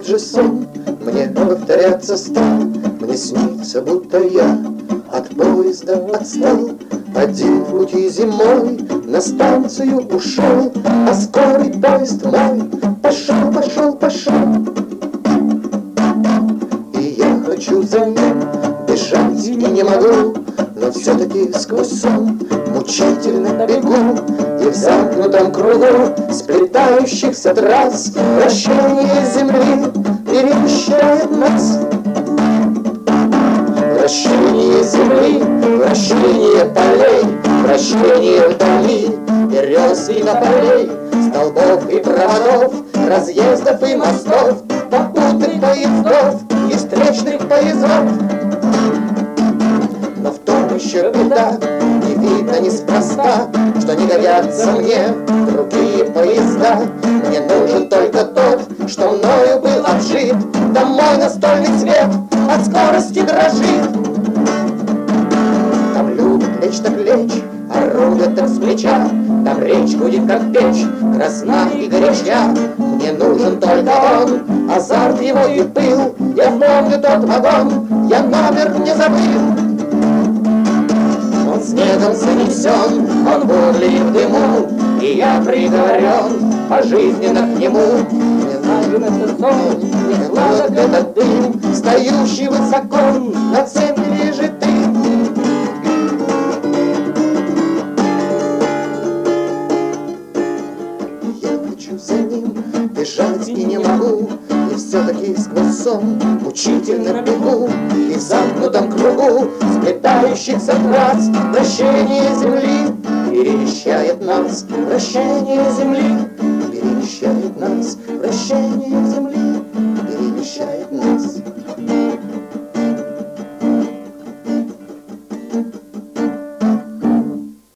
же сон мне повторяться стал. Мне снится, будто я от поезда отстал. Один в пути зимой на станцию ушел, а скорый поезд мой пошел, пошел, пошел. И я хочу за ним бежать и не могу, но все-таки сквозь сон мучительно бегу. И в замкнутом кругу сплетающихся трасс вращение земли перемещает нас. Вращение земли, вращение полей, вращение вдали, берез и тополей, столбов и проводов, разъездов и мостов, попутных поездов и встречных поездов. Но в том еще беда, не видно неспроста, что не годятся мне другие поезда. Мне нужен только тот, что мною был обжит, да мой настольный цвет от скорости дрожит. Там любят лечь так лечь, а рубят так с плеча. Там речь будет как печь, красна и горяча. Мне нужен только он, азарт его и пыл. Я помню тот вагон, я номер не забыл. Он снегом занесен, он бурлит в дыму, и я приговорен пожизненно к нему. Мне нужен этот сон, не сладок этот дым, стоящий высоко над цепью же ты. Я хочу за ним бежать и не могу, и все-таки сквозь сон мучительно бегу. И в замкнутом кругу сплетающихся трасс вращение земли перемещает нас. Вращение земли перемещает нас. Вращение земли